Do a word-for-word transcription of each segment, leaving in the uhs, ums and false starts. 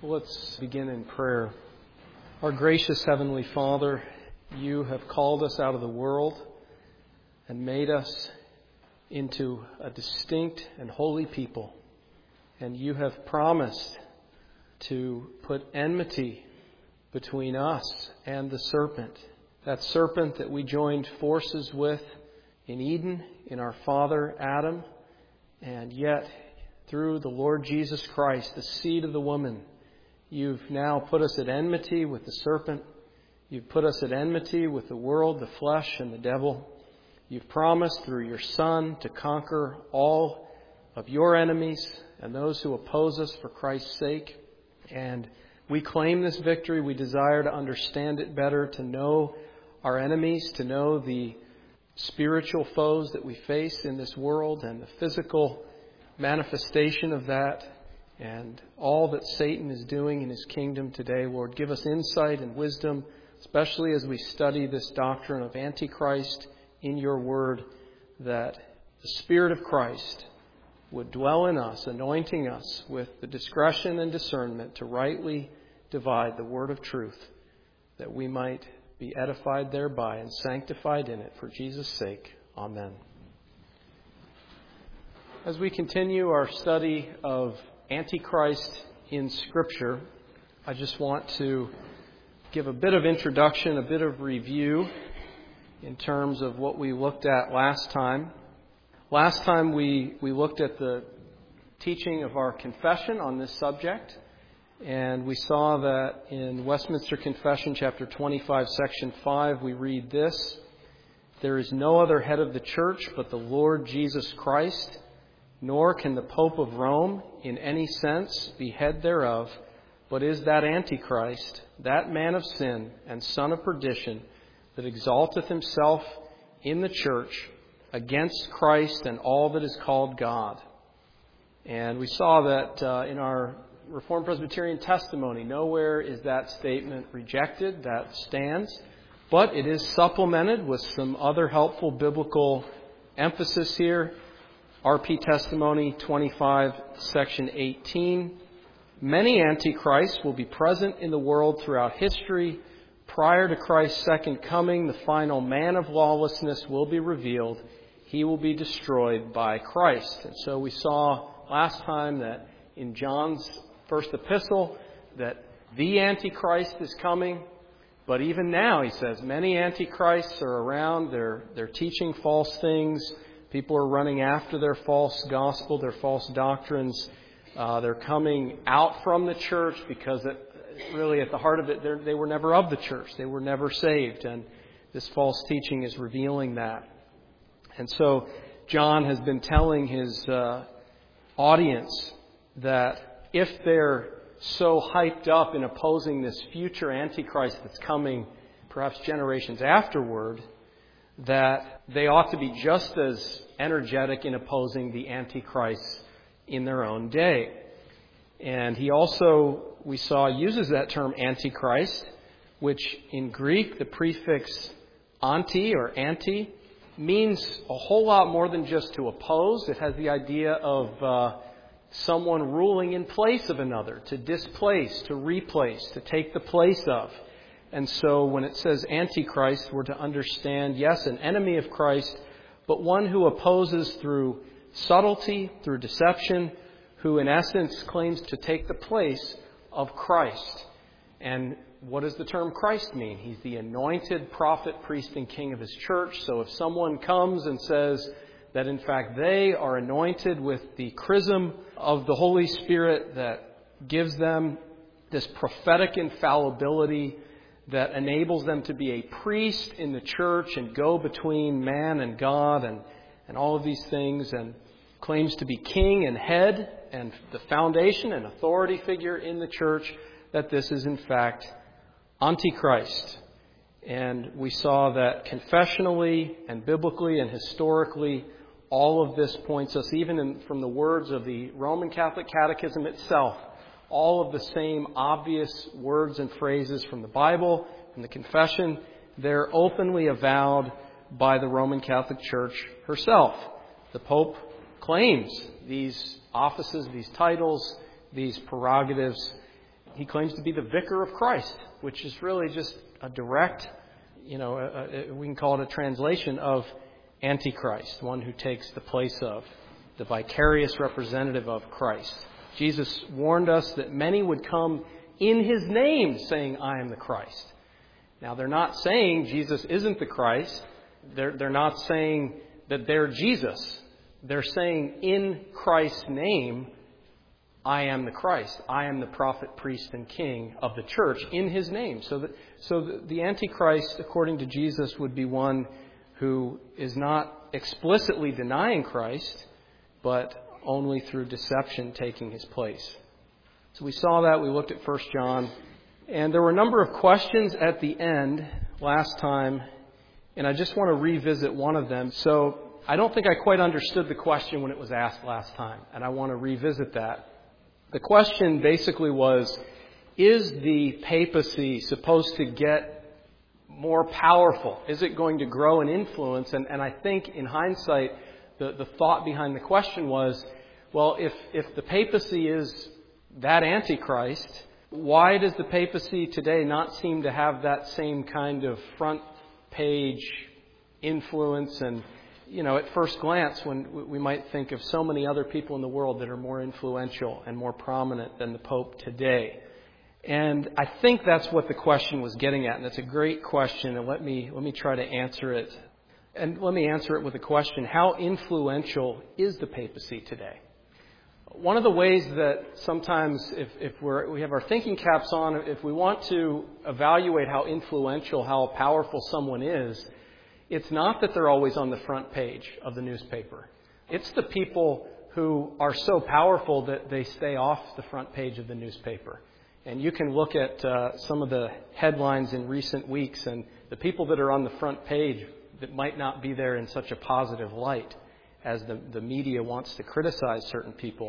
Let's begin in prayer. Our gracious Heavenly Father, You have called us out of the world and made us into a distinct and holy people. And You have promised to put enmity between us and the serpent. That serpent that we joined forces with in Eden, in our father Adam, and yet through the Lord Jesus Christ, the seed of the woman, You've now put us at enmity with the serpent. You've put us at enmity with the world, the flesh, and the devil. You've promised through Your Son to conquer all of Your enemies and those who oppose us for Christ's sake. And we claim this victory. We desire to understand it better, to know our enemies, to know the spiritual foes that we face in this world and the physical manifestation of that, and all that Satan is doing in his kingdom today. Lord, give us insight and wisdom, especially as we study this doctrine of Antichrist in Your Word, that the Spirit of Christ would dwell in us, anointing us with the discretion and discernment to rightly divide the word of truth, that we might be edified thereby and sanctified in it for Jesus' sake. Amen. As we continue our study of Antichrist in Scripture, I just want to give a bit of introduction, a bit of review in terms of what we looked at last time. Last time we, we looked at the teaching of our confession on this subject, and we saw that in Westminster Confession, chapter twenty-five, section five, we read this: "There is no other head of the church but the Lord Jesus Christ, nor can the Pope of Rome in any sense be head thereof, but is that Antichrist, that man of sin and son of perdition, that exalteth himself in the church against Christ and all that is called God." And we saw that uh, in our Reformed Presbyterian testimony, nowhere is that statement rejected. That stands. But it is supplemented with some other helpful biblical emphasis here. R P Testimony twenty-five, section eighteen. "Many antichrists will be present in the world throughout history. Prior to Christ's second coming, the final man of lawlessness will be revealed. He will be destroyed by Christ." And so we saw last time that in John's first epistle that the Antichrist is coming. But even now, he says, many antichrists are around. They're, they're teaching false things. People are running after their false gospel, their false doctrines. Uh, they're coming out from the church because it, really at the heart of it, they were never of the church. They were never saved. And this false teaching is revealing that. And so John has been telling his uh, audience that if they're so hyped up in opposing this future Antichrist that's coming perhaps generations afterward, that they ought to be just as energetic in opposing the Antichrist in their own day. And he also, we saw, uses that term Antichrist, which in Greek, the prefix anti or anti means a whole lot more than just to oppose. It has the idea of uh, someone ruling in place of another, to displace, to replace, to take the place of. And so when it says Antichrist, we're to understand, yes, an enemy of Christ, but one who opposes through subtlety, through deception, who in essence claims to take the place of Christ. And what does the term Christ mean? He's the anointed prophet, priest, and king of His church. So if someone comes and says that in fact they are anointed with the chrism of the Holy Spirit that gives them this prophetic infallibility that enables them to be a priest in the church and go between man and God and, and all of these things, and claims to be king and head and the foundation and authority figure in the church, that this is in fact Antichrist. And we saw that confessionally and biblically and historically, all of this points us, even in, from the words of the Roman Catholic Catechism itself, all of the same obvious words and phrases from the Bible and the confession, they're openly avowed by the Roman Catholic Church herself. The Pope claims these offices, these titles, these prerogatives he claims to be the vicar of Christ, which is really just a direct, you know, a, a, we can call it a translation of Antichrist, one who takes the place of, the vicarious representative of Christ. Jesus warned us that many would come in his name saying, I am the Christ. Now, they're not saying Jesus isn't the Christ. They're, they're not saying that they're Jesus. They're saying in Christ's name, I am the Christ. I am the prophet, priest, and king of the church in his name. So, that, so the, the Antichrist, according to Jesus, would be one who is not explicitly denying Christ, but only through deception taking his place. So we saw that. We looked at First John. And there were a number of questions at the end last time, and I just want to revisit one of them. So I don't think I quite understood the question when it was asked last time, and I want to revisit that. The question basically was, is the papacy supposed to get more powerful? Is it going to grow in influence? And, and I think in hindsight, the, the thought behind the question was, well, if, if the papacy is that Antichrist, why does the papacy today not seem to have that same kind of front page influence? And, you know, at first glance, when we might think of so many other people in the world that are more influential and more prominent than the Pope today. And I think that's what the question was getting at, and it's a great question, and let me let me try to answer it. And let me answer it with a question: how influential is the papacy today? One of the ways that sometimes, if, if we're, we have our thinking caps on, if we want to evaluate how influential, how powerful someone is, it's not that they're always on the front page of the newspaper. It's the people who are so powerful that they stay off the front page of the newspaper. And you can look at uh, some of the headlines in recent weeks, and the people that are on the front page that might not be there in such a positive light as the, the media wants to criticize certain people.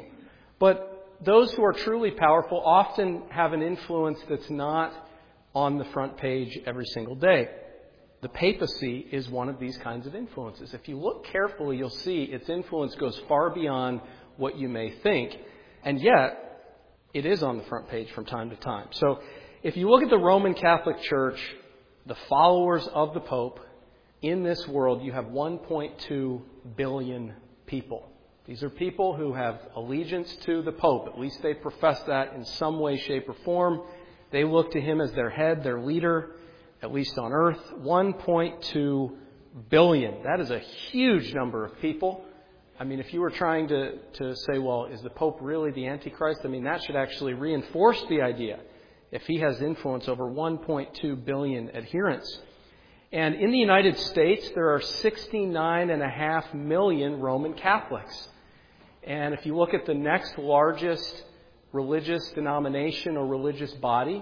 But those who are truly powerful often have an influence that's not on the front page every single day. The papacy is one of these kinds of influences. If you look carefully, you'll see its influence goes far beyond what you may think. And yet, it is on the front page from time to time. So if you look at the Roman Catholic Church, the followers of the Pope, in this world, you have one point two billion people. These are people who have allegiance to the Pope. At least they profess that in some way, shape, or form. They look to him as their head, their leader, at least on earth. one point two billion. That is a huge number of people. I mean, if you were trying to, to say, well, is the Pope really the Antichrist? I mean, that should actually reinforce the idea if he has influence over one point two billion adherents. And in the United States, there are sixty-nine point five million Roman Catholics. And if you look at the next largest religious denomination or religious body,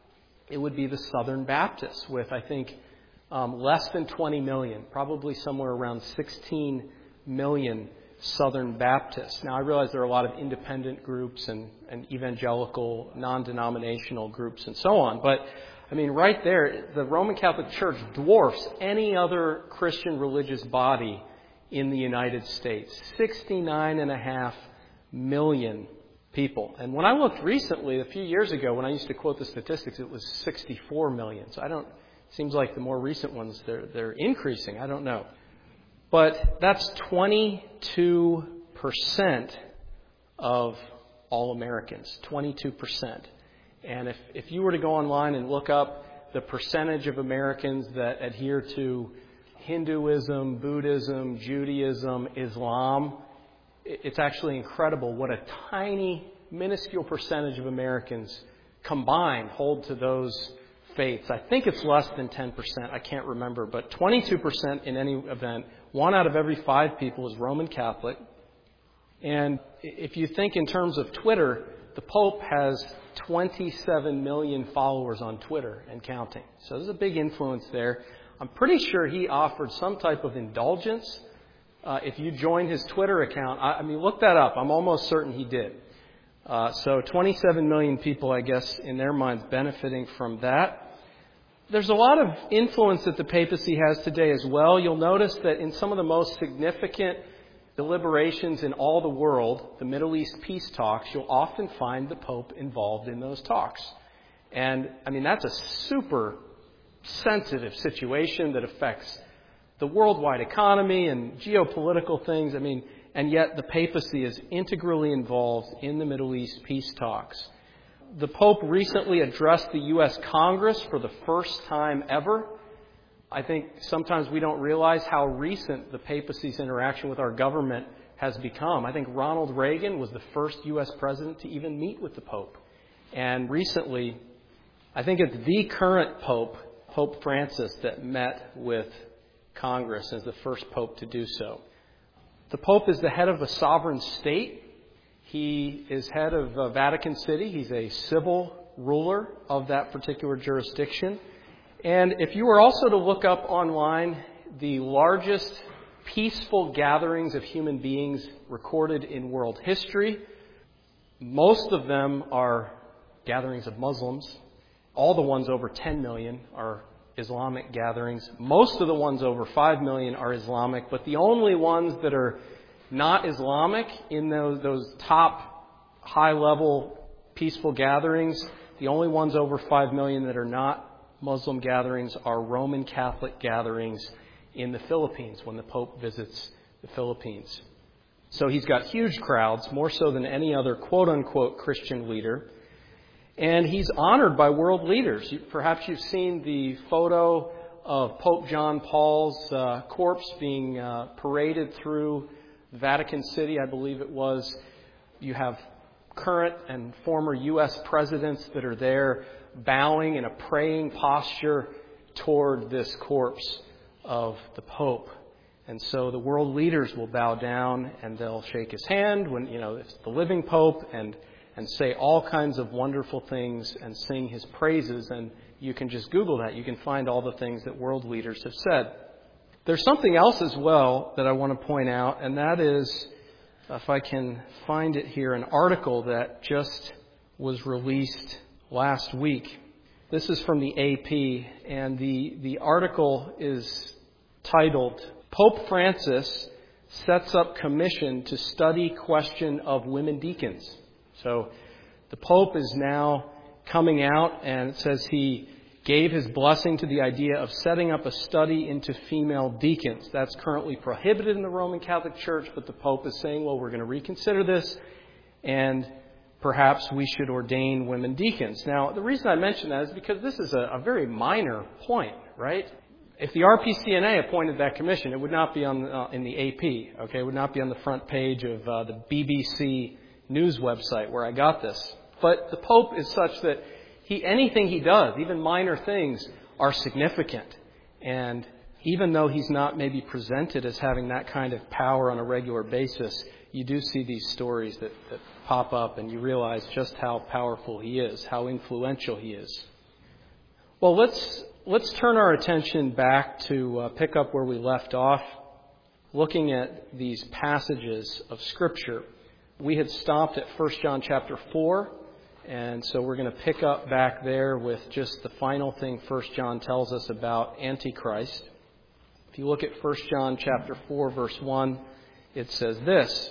it would be the Southern Baptists with, I think, um, less than twenty million, probably somewhere around sixteen million Southern Baptists. Now, I realize there are a lot of independent groups and, and evangelical, non-denominational groups and so on, but I mean, right there, the Roman Catholic Church dwarfs any other Christian religious body in the United States. sixty-nine point five million people. And when I looked recently, a few years ago, when I used to quote the statistics, it was sixty-four million. So I don't, it seems like the more recent ones, they're, they're increasing. I don't know. But that's twenty-two percent of all Americans. twenty-two percent. And if, if you were to go online and look up the percentage of Americans that adhere to Hinduism, Buddhism, Judaism, Islam, it's actually incredible what a tiny, minuscule percentage of Americans combined hold to those faiths. I think it's less than ten percent. I can't remember. But twenty-two percent in any event, one out of every five people is Roman Catholic. And if you think in terms of Twitter, the Pope has twenty-seven million followers on Twitter and counting. So there's a big influence there. I'm pretty sure he offered some type of indulgence uh, if you join his Twitter account. I, I mean, look that up. I'm almost certain he did. Uh, so twenty-seven million people, I guess, in their minds benefiting from that. There's a lot of influence that the papacy has today as well. You'll notice that in some of the most significant deliberations in all the world, the Middle East peace talks, you'll often find the Pope involved in those talks. And, I mean, that's a super sensitive situation that affects the worldwide economy and geopolitical things. I mean, and yet the papacy is integrally involved in the Middle East peace talks. The Pope recently addressed the U S Congress for the first time ever. I think sometimes we don't realize how recent the papacy's interaction with our government has become. I think Ronald Reagan was the first U S president to even meet with the Pope. And recently, I think it's the current Pope, Pope Francis, that met with Congress as the first Pope to do so. The Pope is the head of a sovereign state. He is head of uh, Vatican City. He's a civil ruler of that particular jurisdiction. And if you were also to look up online the largest peaceful gatherings of human beings recorded in world history, most of them are gatherings of Muslims. All the ones over ten million are Islamic gatherings. Most of the ones over five million are Islamic, but the only ones that are not Islamic in those, those top high-level peaceful gatherings, the only ones over five million that are not Muslim gatherings are Roman Catholic gatherings in the Philippines when the Pope visits the Philippines. So he's got huge crowds, more so than any other quote-unquote Christian leader. And he's honored by world leaders. Perhaps you've seen the photo of Pope John Paul's uh, corpse being uh, paraded through Vatican City, I believe it was. You have current and former U S presidents that are there bowing in a praying posture toward this corpse of the Pope. And so the world leaders will bow down and they'll shake his hand when, you know, it's the living Pope and and say all kinds of wonderful things and sing his praises. And you can just Google that. You can find all the things that world leaders have said. There's something else as well that I want to point out, and that is, if I can find it here, an article that just was released last week. This is from the A P, and the, the article is titled, Pope Francis Sets Up Commission to Study Question of Women Deacons. So the Pope is now coming out, and it says he gave his blessing to the idea of setting up a study into female deacons. That's currently prohibited in the Roman Catholic Church, but the Pope is saying, well, we're going to reconsider this, and perhaps we should ordain women deacons. Now, the reason I mention that is because this is a, a very minor point, right? If the R P C N A appointed that commission, it would not be on uh, in the A P, okay? It would not be on the front page of uh, the B B C news website where I got this. But the Pope is such that he anything he does, even minor things, are significant. And even though he's not maybe presented as having that kind of power on a regular basis, you do see these stories that, that pop up and you realize just how powerful he is, how influential he is. Well, let's let's turn our attention back to uh, pick up where we left off, looking at these passages of Scripture. We had stopped at First John chapter four, and so we're going to pick up back there with just the final thing First John tells us about Antichrist. If you look at First John chapter four, verse one, it says this,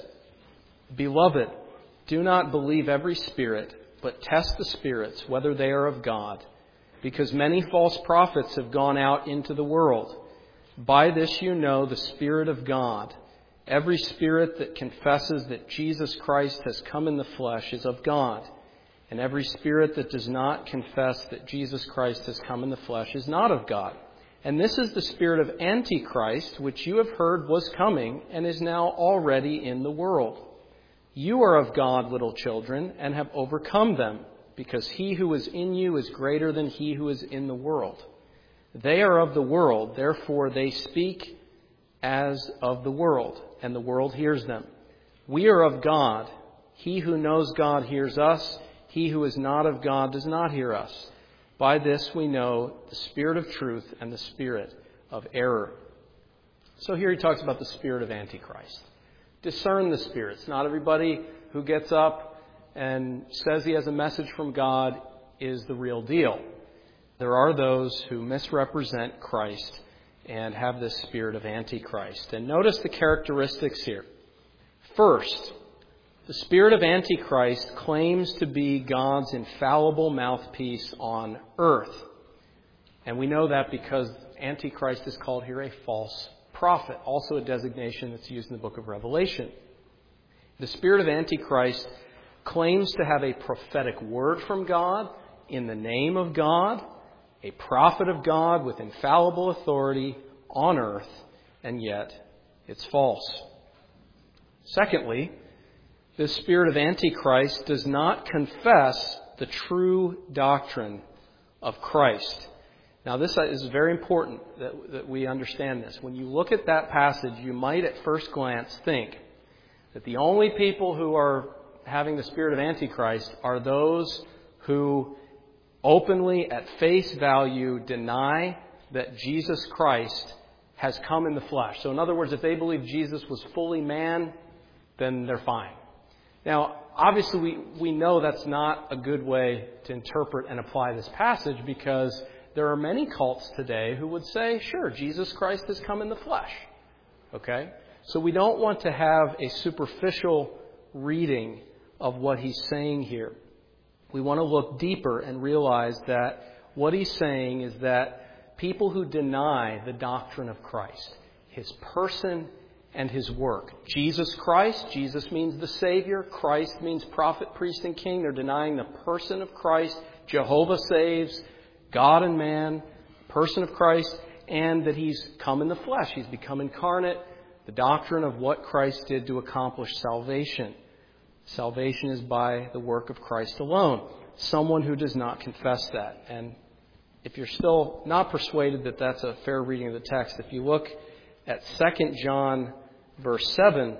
Beloved, do not believe every spirit, but test the spirits, whether they are of God, because many false prophets have gone out into the world. By this you know the Spirit of God. Every spirit that confesses that Jesus Christ has come in the flesh is of God, and every spirit that does not confess that Jesus Christ has come in the flesh is not of God. And this is the spirit of Antichrist, which you have heard was coming and is now already in the world. You are of God, little children, and have overcome them, because he who is in you is greater than he who is in the world. They are of the world, therefore they speak as of the world, and the world hears them. We are of God. He who knows God hears us. He who is not of God does not hear us. By this we know the spirit of truth and the spirit of error. So here he talks about the spirit of Antichrist. Discern the spirits. Not everybody who gets up and says he has a message from God is the real deal. There are those who misrepresent Christ and have this spirit of Antichrist. And notice the characteristics here. First, the spirit of Antichrist claims to be God's infallible mouthpiece on earth. And we know that because Antichrist is called here a false prophet, also a designation that's used in the book of Revelation. The spirit of Antichrist claims to have a prophetic word from God in the name of God, a prophet of God with infallible authority on earth, and yet it's false. Secondly, the spirit of Antichrist does not confess the true doctrine of Christ. Now, this is very important that, that we understand this. When you look at that passage, you might at first glance think that the only people who are having the spirit of Antichrist are those who openly, at face value, deny that Jesus Christ has come in the flesh. So in other words, if they believe Jesus was fully man, then they're fine. Now, obviously, we, we know that's not a good way to interpret and apply this passage, because there are many cults today who would say, sure, Jesus Christ has come in the flesh. Okay? So we don't want to have a superficial reading of what he's saying here. We want to look deeper and realize that what he's saying is that people who deny the doctrine of Christ, his person and his work. Jesus Christ, Jesus means the Savior. Christ means prophet, priest, and king. They're denying the person of Christ. Jehovah saves, God and man, person of Christ, and that he's come in the flesh. He's become incarnate. The doctrine of what Christ did to accomplish salvation. Salvation is by the work of Christ alone. Someone who does not confess that. And if you're still not persuaded that that's a fair reading of the text, if you look at Second John verse seven,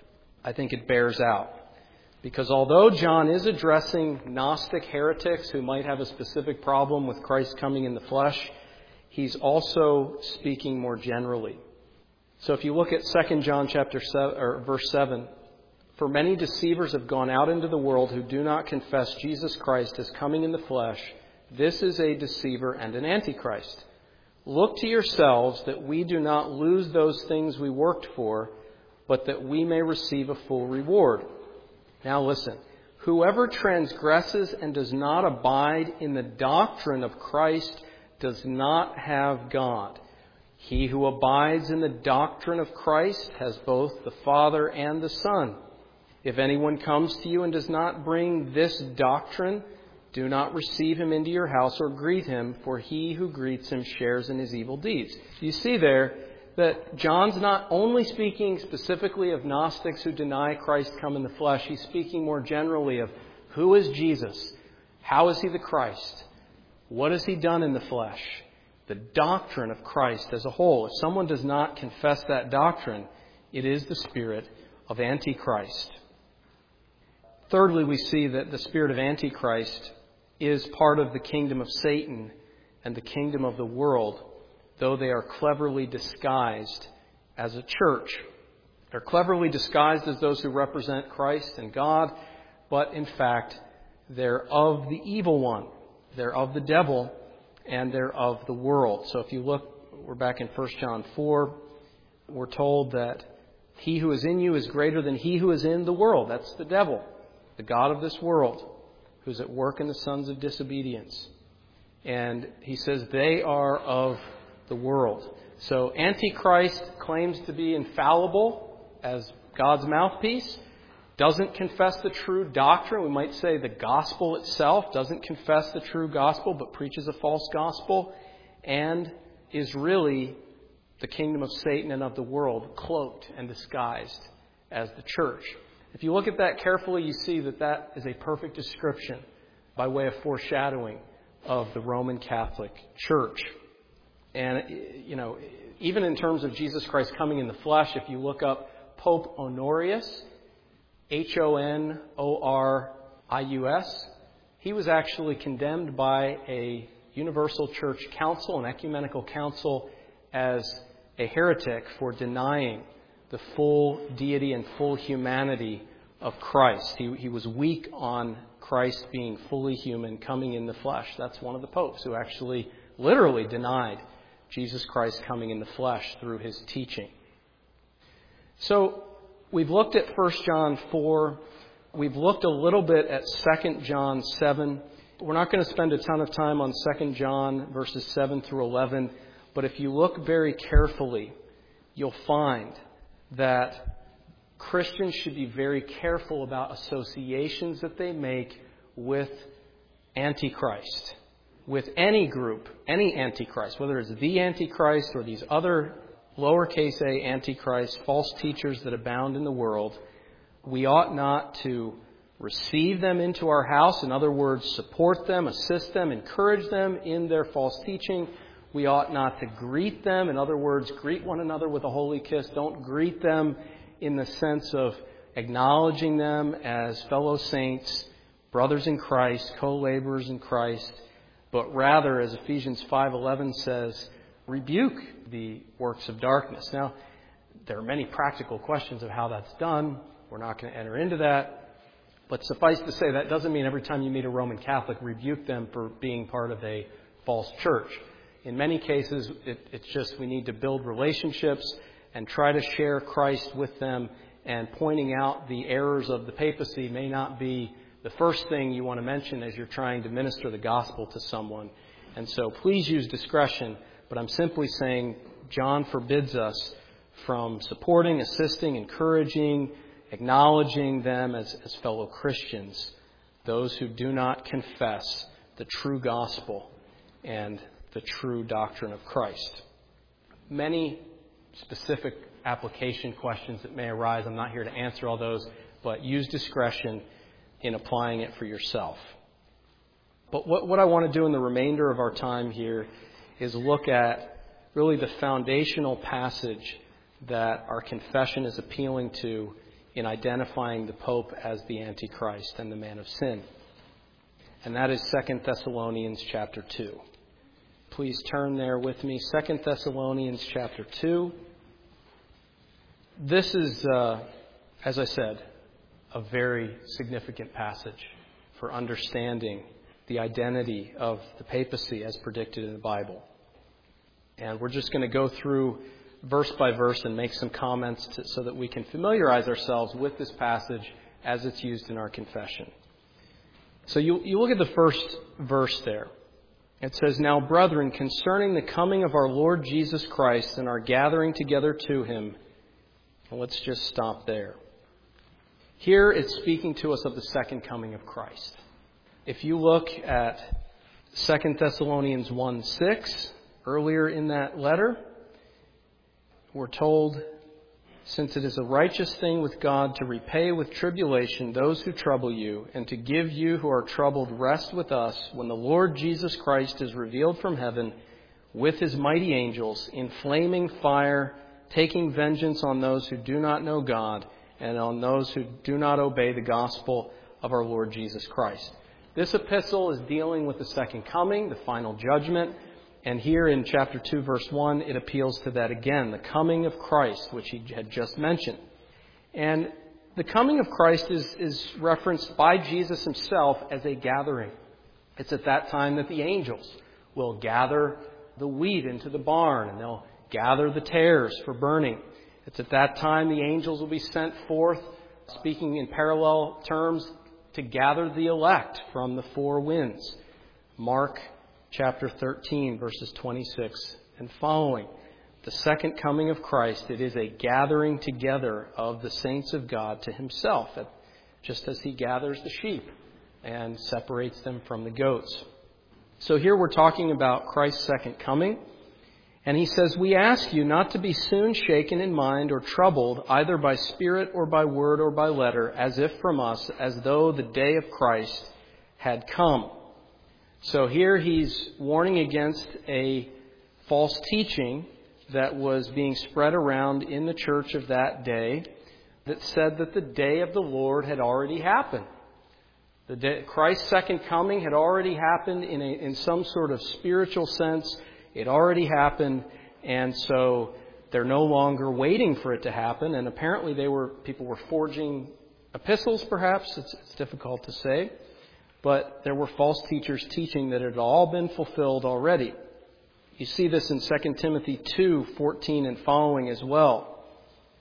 I think it bears out. Because although John is addressing Gnostic heretics who might have a specific problem with Christ coming in the flesh, he's also speaking more generally. So if you look at Second John chapter seven, or verse seven, for many deceivers have gone out into the world who do not confess Jesus Christ as coming in the flesh. This is a deceiver and an antichrist. Look to yourselves that we do not lose those things we worked for, but that we may receive a full reward. Now listen, whoever transgresses and does not abide in the doctrine of Christ does not have God. He who abides in the doctrine of Christ has both the Father and the Son. If anyone comes to you and does not bring this doctrine, do not receive him into your house or greet him, for he who greets him shares in his evil deeds. You see there that John's not only speaking specifically of Gnostics who deny Christ come in the flesh. He's speaking more generally of who is Jesus? How is he the Christ? What has he done in the flesh? The doctrine of Christ as a whole. If someone does not confess that doctrine, it is the spirit of Antichrist. Thirdly, we see that the spirit of Antichrist is part of the kingdom of Satan and the kingdom of the world, though they are cleverly disguised as a church. They're cleverly disguised as those who represent Christ and God, but in fact, they're of the evil one. They're of the devil, and they're of the world. So if you look, we're back in First John four, we're told that he who is in you is greater than he who is in the world. That's the devil, the god of this world, who's at work in the sons of disobedience. And he says they are of the world. So Antichrist claims to be infallible as God's mouthpiece, doesn't confess the true doctrine. We might say the gospel itself doesn't confess the true gospel, but preaches a false gospel, and is really the kingdom of Satan and of the world, cloaked and disguised as the church. If you look at that carefully, you see that that is a perfect description by way of foreshadowing of the Roman Catholic Church. And, you know, even in terms of Jesus Christ coming in the flesh, if you look up Pope Honorius, H O N O R I U S, he was actually condemned by a universal church council, an ecumenical council, as a heretic for denying the full deity and full humanity of Christ. He, he was weak on Christ being fully human, coming in the flesh. That's one of the popes who actually literally denied Jesus Christ coming in the flesh through his teaching. So We've looked at First John four. We've looked a little bit at Second John seven. We're not going to spend a ton of time on Second John verses seven through eleven, but if you look very carefully, you'll find that Christians should be very careful about associations that they make with Antichrist, with any group, any Antichrist, whether it's the Antichrist or these other lowercase a Antichrist, false teachers that abound in the world. We ought not to receive them into our house. In other words, support them, assist them, encourage them in their false teaching. We ought not to greet them. In other words, greet one another with a holy kiss. Don't greet them in the sense of acknowledging them as fellow saints, brothers in Christ, co-laborers in Christ, but rather, as Ephesians five eleven says, rebuke the works of darkness. Now, there are many practical questions of how that's done. We're not going to enter into that. But suffice to say, that doesn't mean every time you meet a Roman Catholic, rebuke them for being part of a false church. In many cases, it, it's just we need to build relationships and try to share Christ with them, and pointing out the errors of the papacy may not be the first thing you want to mention as you're trying to minister the gospel to someone. And so please use discretion, but I'm simply saying John forbids us from supporting, assisting, encouraging, acknowledging them as, as fellow Christians, those who do not confess the true gospel and the true doctrine of Christ. Many specific application questions that may arise. I'm not here to answer all those, but use discretion in applying it for yourself. But what, what I want to do in the remainder of our time here is look at really the foundational passage that our confession is appealing to in identifying the Pope as the Antichrist and the man of sin. And that is Second Thessalonians chapter two. Please turn there with me. Second Thessalonians chapter two. This is, uh, as I said, a very significant passage for understanding the identity of the papacy as predicted in the Bible. And we're just going to go through verse by verse and make some comments to, so that we can familiarize ourselves with this passage as it's used in our confession. So you, you look at the first verse there. It says, "Now, brethren, concerning the coming of our Lord Jesus Christ and our gathering together to him," well, let's just stop there. Here it's speaking to us of the second coming of Christ. If you look at Second Thessalonians one six, earlier in that letter, we're told, "Since it is a righteous thing with God to repay with tribulation those who trouble you, and to give you who are troubled rest with us, when the Lord Jesus Christ is revealed from heaven with his mighty angels in flaming fire, taking vengeance on those who do not know God and on those who do not obey the gospel of our Lord Jesus Christ." This epistle is dealing with the second coming, the final judgment. And here in chapter two, verse one, it appeals to that again, the coming of Christ, which he had just mentioned. And the coming of Christ is, is referenced by Jesus himself as a gathering. It's at that time that the angels will gather the wheat into the barn, and they'll gather the tares for burning. It's at that time the angels will be sent forth, speaking in parallel terms, to gather the elect from the four winds. Mark chapter thirteen, verses twenty-six and following. The second coming of Christ, it is a gathering together of the saints of God to himself, just as he gathers the sheep and separates them from the goats. So here we're talking about Christ's second coming. And he says, "We ask you not to be soon shaken in mind or troubled, either by spirit or by word or by letter, as if from us, as though the day of Christ had come." So here he's warning against a false teaching that was being spread around in the church of that day that said that the day of the Lord had already happened. The day, Christ's second coming had already happened in, a, in some sort of spiritual sense. It already happened, and so they're no longer waiting for it to happen. And apparently they were people were forging epistles, perhaps. It's, it's difficult to say. But there were false teachers teaching that it had all been fulfilled already. You see this in Second Timothy two fourteen and following as well.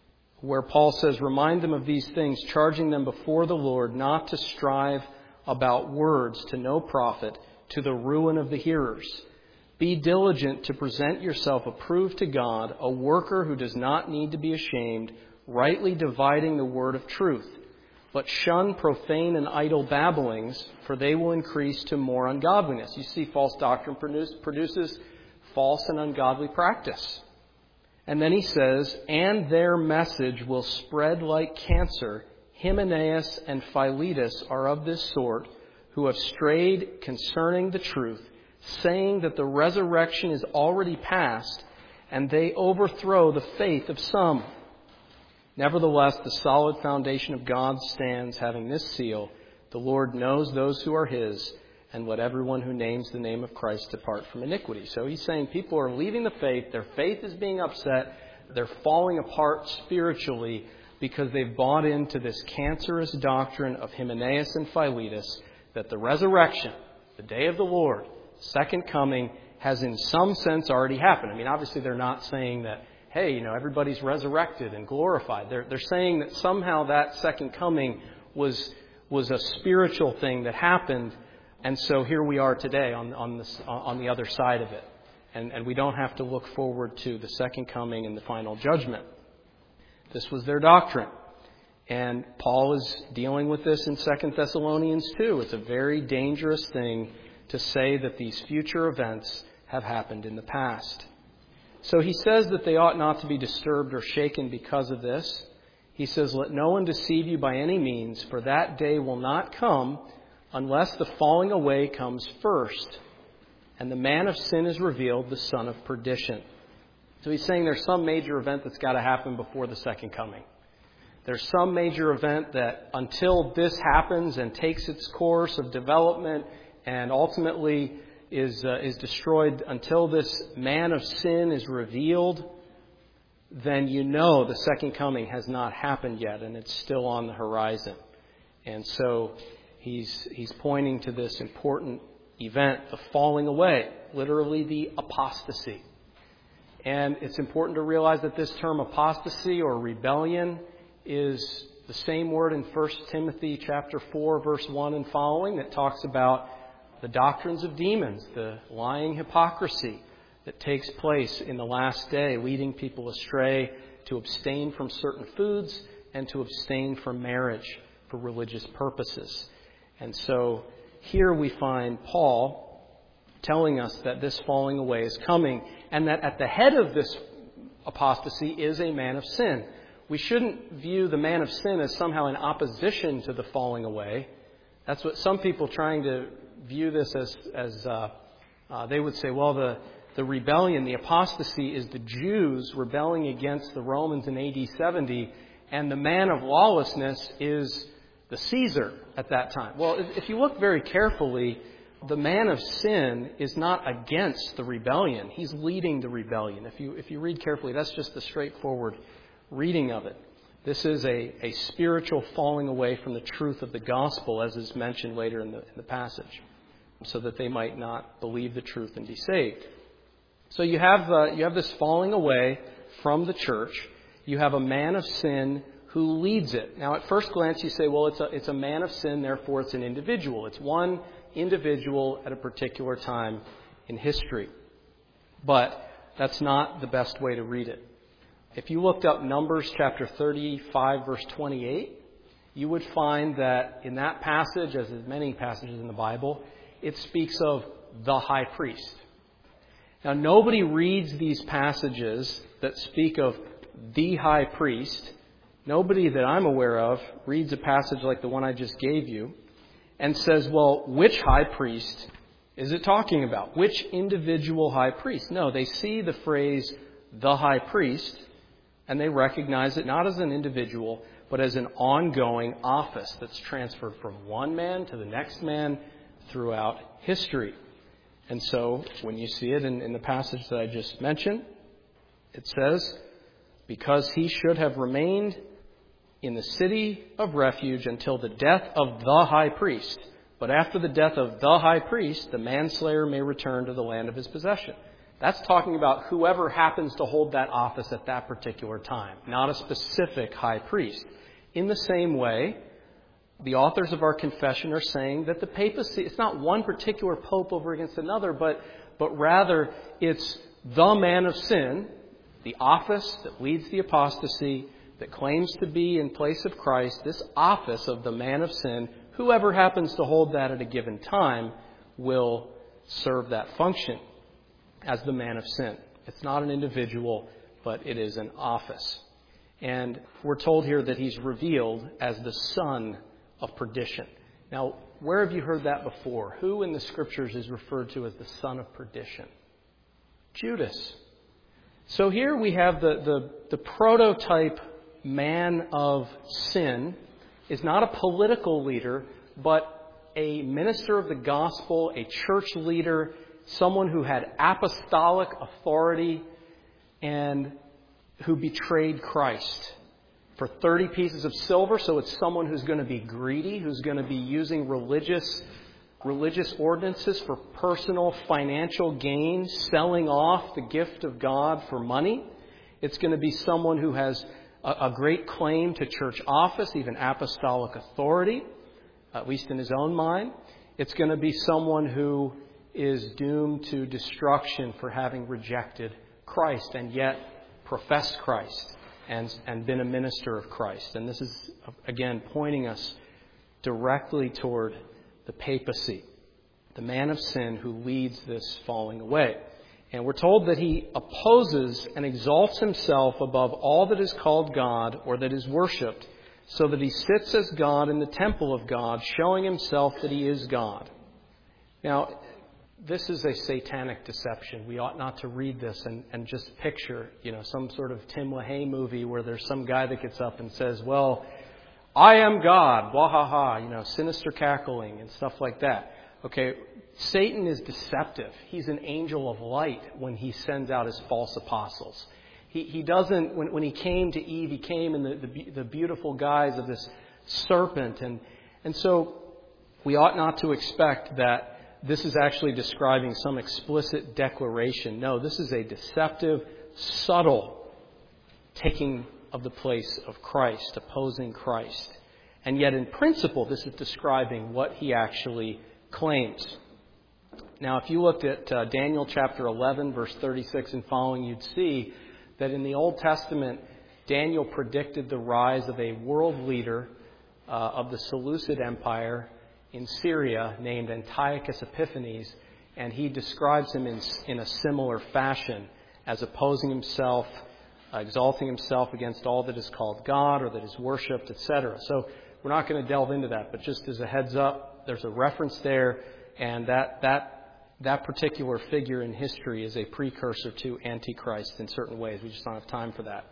where Paul says, "Remind them of these things, charging them before the Lord not to strive about words to no profit, to the ruin of the hearers. Be diligent to present yourself approved to God, a worker who does not need to be ashamed, rightly dividing the word of truth. But shun profane and idle babblings, for they will increase to more ungodliness." You see, false doctrine produce, produces false and ungodly practice. And then he says, "And their message will spread like cancer. Hymenaeus and Philetus are of this sort, who have strayed concerning the truth, saying that the resurrection is already past, and they overthrow the faith of some. Nevertheless, the solid foundation of God stands, having this seal: the Lord knows those who are his, and let everyone who names the name of Christ depart from iniquity." So he's saying people are leaving the faith, their faith is being upset, they're falling apart spiritually because they've bought into this cancerous doctrine of Hymenaeus and Philetus, that the resurrection, the day of the Lord, second coming, has in some sense already happened. I mean, obviously they're not saying that, hey, you know, everybody's resurrected and glorified. They're, they're saying that somehow that second coming was, was a spiritual thing that happened. And so here we are today on, on, this, on the other side of it. And, and we don't have to look forward to the second coming and the final judgment. This was their doctrine. And Paul is dealing with this in Second Thessalonians two. It's a very dangerous thing to say that these future events have happened in the past. So he says that they ought not to be disturbed or shaken because of this. He says, "Let no one deceive you by any means, for that day will not come unless the falling away comes first, and the man of sin is revealed, the son of perdition." So he's saying there's some major event that's got to happen before the second coming. There's some major event that until this happens and takes its course of development and ultimately is uh, is destroyed, until this man of sin is revealed, then you know the second coming has not happened yet and it's still on the horizon. And so he's he's pointing to this important event, the falling away, literally the apostasy. And it's important to realize that this term apostasy or rebellion is the same word in First Timothy chapter four, verse one and following, that talks about the doctrines of demons, the lying hypocrisy that takes place in the last day, leading people astray to abstain from certain foods and to abstain from marriage for religious purposes. And so here we find Paul telling us that this falling away is coming, and that at the head of this apostasy is a man of sin. We shouldn't view the man of sin as somehow in opposition to the falling away. That's what some people trying to view this as, as uh, uh, they would say, well, the, the rebellion, the apostasy is the Jews rebelling against the Romans in A D seventy, and the man of lawlessness is the Caesar at that time. Well, if, if you look very carefully, the man of sin is not against the rebellion. He's leading the rebellion. If you if you read carefully, that's just the straightforward reading of it. This is a, a spiritual falling away from the truth of the gospel, as is mentioned later in the, in the passage, so that they might not believe the truth and be saved. So you have uh, you have this falling away from the church. You have a man of sin who leads it. Now, at first glance, you say, well, it's a it's a man of sin, therefore it's an individual. It's one individual at a particular time in history. But that's not the best way to read it. If you looked up Numbers chapter thirty-five, verse twenty-eight, you would find that in that passage, as in many passages in the Bible, it speaks of the high priest. Now, nobody reads these passages that speak of the high priest. Nobody that I'm aware of reads a passage like the one I just gave you and says, well, which high priest is it talking about? Which individual high priest? No, they see the phrase, the high priest, and they recognize it not as an individual, but as an ongoing office that's transferred from one man to the next man throughout history. And so when you see it in, in the passage that I just mentioned, it says, because he should have remained in the city of refuge until the death of the high priest. But after the death of the high priest, the manslayer may return to the land of his possession. That's talking about whoever happens to hold that office at that particular time, not a specific high priest. In the same way, the authors of our confession are saying that the papacy, it's not one particular pope over against another, but, but rather it's the man of sin, the office that leads the apostasy, that claims to be in place of Christ, this office of the man of sin, whoever happens to hold that at a given time will serve that function as the man of sin. It's not an individual, but it is an office. And we're told here that he's revealed as the son of perdition. Now, where have you heard that before? Who in the Scriptures is referred to as the son of perdition? Judas. So here we have the, the, the prototype man of sin is not a political leader, but a minister of the gospel, a church leader, someone who had apostolic authority and who betrayed Christ for thirty pieces of silver. So it's someone who's going to be greedy, who's going to be using religious religious ordinances for personal financial gain, selling off the gift of God for money. It's going to be someone who has a, a great claim to church office, even apostolic authority, at least in his own mind. It's going to be someone who is doomed to destruction for having rejected Christ and yet professed Christ and, and been a minister of Christ. And this is, again, pointing us directly toward the papacy, the man of sin who leads this falling away. And we're told that he opposes and exalts himself above all that is called God or that is worshipped, so that he sits as God in the temple of God, showing himself that he is God. Now, this is a satanic deception. We ought not to read this and, and just picture, you know, some sort of Tim LaHaye movie where there's some guy that gets up and says, well, I am God, blah, ha, ha, you know, sinister cackling and stuff like that. Okay, Satan is deceptive. He's an angel of light when he sends out his false apostles. He he doesn't, when, when he came to Eve, he came in the, the, the beautiful guise of this serpent. And, and so we ought not to expect that this is actually describing some explicit declaration. No, this is a deceptive, subtle taking of the place of Christ, opposing Christ. And yet in principle, this is describing what he actually claims. Now, if you looked at uh, Daniel chapter eleven, verse thirty-six and following, you'd see that in the Old Testament, Daniel predicted the rise of a world leader uh, of the Seleucid Empire in Syria named Antiochus Epiphanes, and he describes him in, in a similar fashion as opposing himself, uh, exalting himself against all that is called God or that is worshipped, et cetera. So we're not going to delve into that, but just as a heads up, there's a reference there, and that that that particular figure in history is a precursor to Antichrist in certain ways. We just don't have time for that.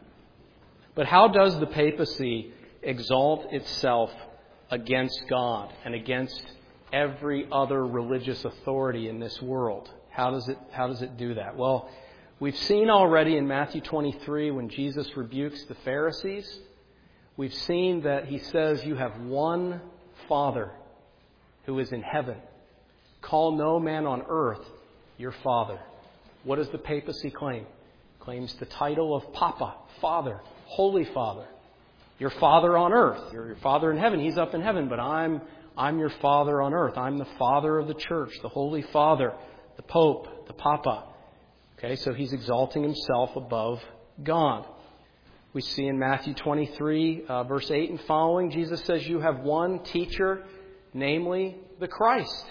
But how does the papacy exalt itself against God and against every other religious authority in this world? How does it how does it do that? Well, we've seen already in Matthew twenty-three when Jesus rebukes the Pharisees, we've seen that he says, you have one Father who is in heaven. Call no man on earth your Father. What does the papacy claim? Claims the title of Papa, Father, Holy Father. Your Father on earth. You're your Father in heaven. He's up in heaven, but I'm I'm your Father on earth. I'm the Father of the Church, the Holy Father, the Pope, the Papa. Okay, so he's exalting himself above God. We see in Matthew twenty-three, uh, verse eight and following, Jesus says, you have one teacher, namely the Christ.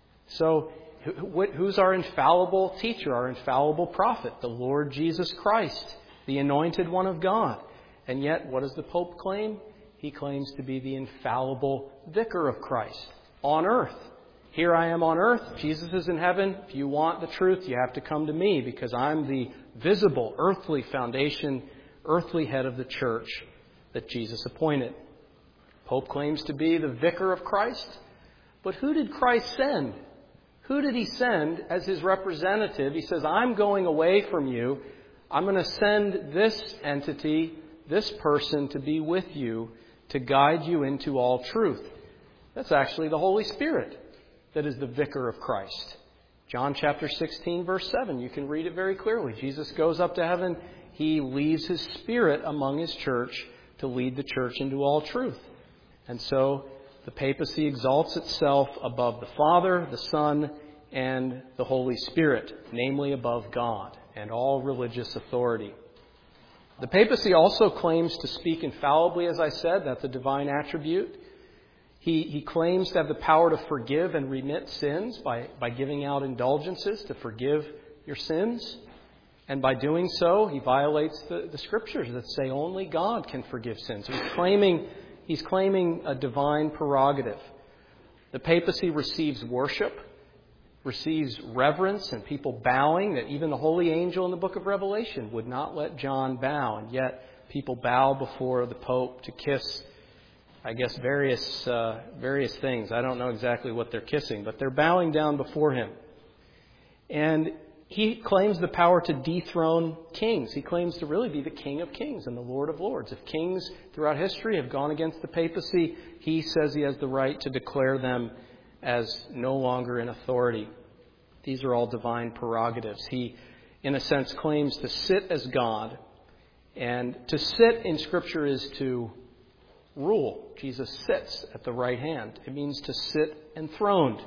So who's our infallible teacher, our infallible prophet? The Lord Jesus Christ, the anointed one of God. And yet, what does the Pope claim? He claims to be the infallible vicar of Christ on earth. Here I am on earth. Jesus is in heaven. If you want the truth, you have to come to me because I'm the visible, earthly foundation, earthly head of the church that Jesus appointed. Pope claims to be the vicar of Christ. But who did Christ send? Who did he send as his representative? He says, I'm going away from you. I'm going to send this entity, this person, to be with you, to guide you into all truth. That's actually the Holy Spirit that is the vicar of Christ. John chapter sixteen, verse seven, you can read it very clearly. Jesus goes up to heaven. He leaves His Spirit among His church to lead the church into all truth. And so the papacy exalts itself above the Father, the Son, and the Holy Spirit, namely above God and all religious authority. The papacy also claims to speak infallibly, as I said. That's a divine attribute. He, he claims to have the power to forgive and remit sins by, by giving out indulgences to forgive your sins. And by doing so, he violates the, the Scriptures that say only God can forgive sins. So he's claiming, he's claiming a divine prerogative. The papacy receives worship, receives reverence, and people bowing, that even the holy angel in the book of Revelation would not let John bow. And yet people bow before the Pope to kiss, I guess, various uh, various things. I don't know exactly what they're kissing, but they're bowing down before him. And he claims the power to dethrone kings. He claims to really be the King of Kings and the Lord of Lords. If kings throughout history have gone against the papacy, he says he has the right to declare them as no longer in authority. These are all divine prerogatives. He, in a sense, claims to sit as God. And to sit in Scripture is to rule. Jesus sits at the right hand. It means to sit enthroned.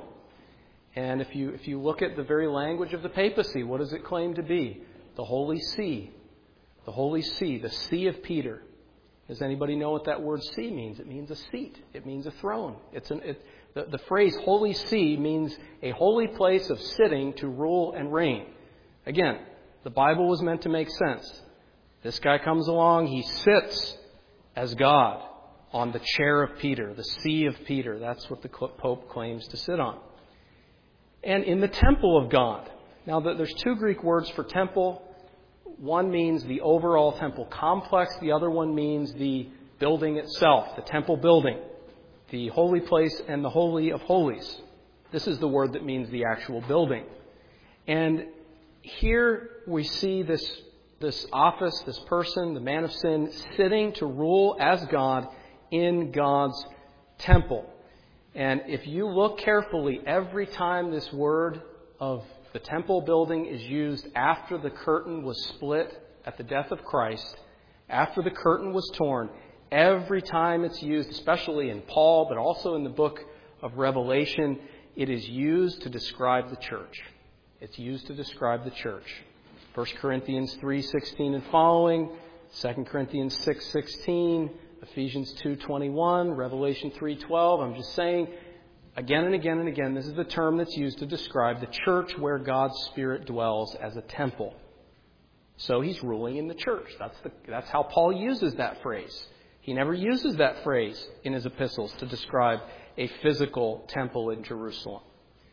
And if you if you look at the very language of the papacy, what does it claim to be? The Holy See. The Holy See, the See of Peter. Does anybody know what that word see means? It means a seat. It means a throne. It's an, it, the, the phrase Holy See means a holy place of sitting to rule and reign. Again, the Bible was meant to make sense. This guy comes along, he sits as God on the chair of Peter, the See of Peter. That's what the Pope claims to sit on. And in the temple of God. Now, there's two Greek words for temple. One means the overall temple complex. The other one means the building itself, the temple building, the holy place and the holy of holies. This is the word that means the actual building. And here we see this, this office, this person, the man of sin, sitting to rule as God in God's temple. And if you look carefully, every time this word of the temple building is used after the curtain was split at the death of Christ, after the curtain was torn, every time it's used, especially in Paul, but also in the book of Revelation, it is used to describe the church. It's used to describe the church. First Corinthians three sixteen and following, Second Corinthians six sixteen, Ephesians two twenty-one, Revelation three twelve. I'm just saying, again and again and again, this is the term that's used to describe the church where God's Spirit dwells as a temple. So he's ruling in the church. That's the, that's how Paul uses that phrase. He never uses that phrase in his epistles to describe a physical temple in Jerusalem.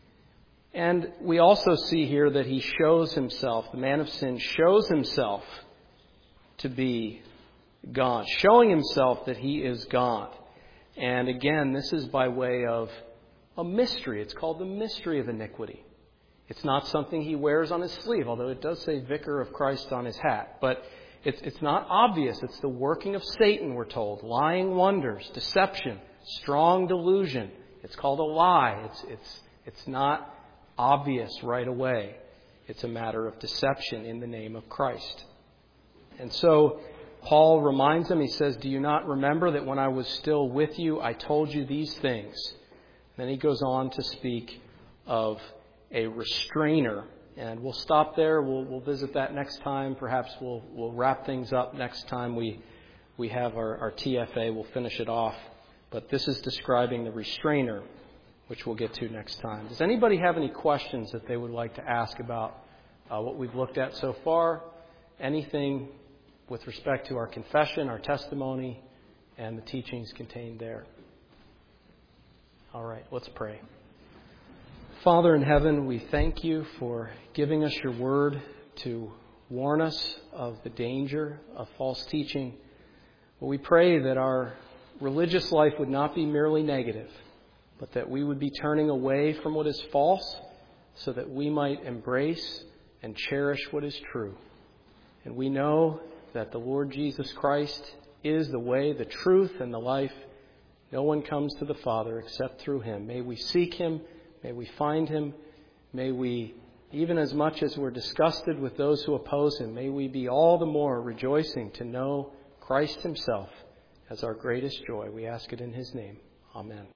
And we also see here that he shows himself, the man of sin shows himself to be God, showing himself that he is God. And again, this is by way of a mystery. It's called the mystery of iniquity. It's not something he wears on his sleeve, although it does say Vicar of Christ on his hat. But it's, it's not obvious. It's the working of Satan, we're told. Lying wonders, deception, strong delusion. It's called a lie. It's, it's, it's not obvious right away. It's a matter of deception in the name of Christ. And so Paul reminds them, he says, do you not remember that when I was still with you, I told you these things? Then he goes on to speak of a restrainer. And we'll stop there. We'll, we'll visit that next time. Perhaps we'll, we'll wrap things up next time we, we have our, our T F A. We'll finish it off. But this is describing the restrainer, which we'll get to next time. Does anybody have any questions that they would like to ask about uh, what we've looked at so far? Anything with respect to our confession, our testimony, and the teachings contained there? All right, let's pray. Father in heaven, we thank you for giving us your word to warn us of the danger of false teaching. But we pray that our religious life would not be merely negative, but that we would be turning away from what is false so that we might embrace and cherish what is true. And we know that the Lord Jesus Christ is the way, the truth, and the life. No one comes to the Father except through him. May we seek him. May we find him. May we, even as much as we're disgusted with those who oppose him, may we be all the more rejoicing to know Christ himself as our greatest joy. We ask it in his name. Amen.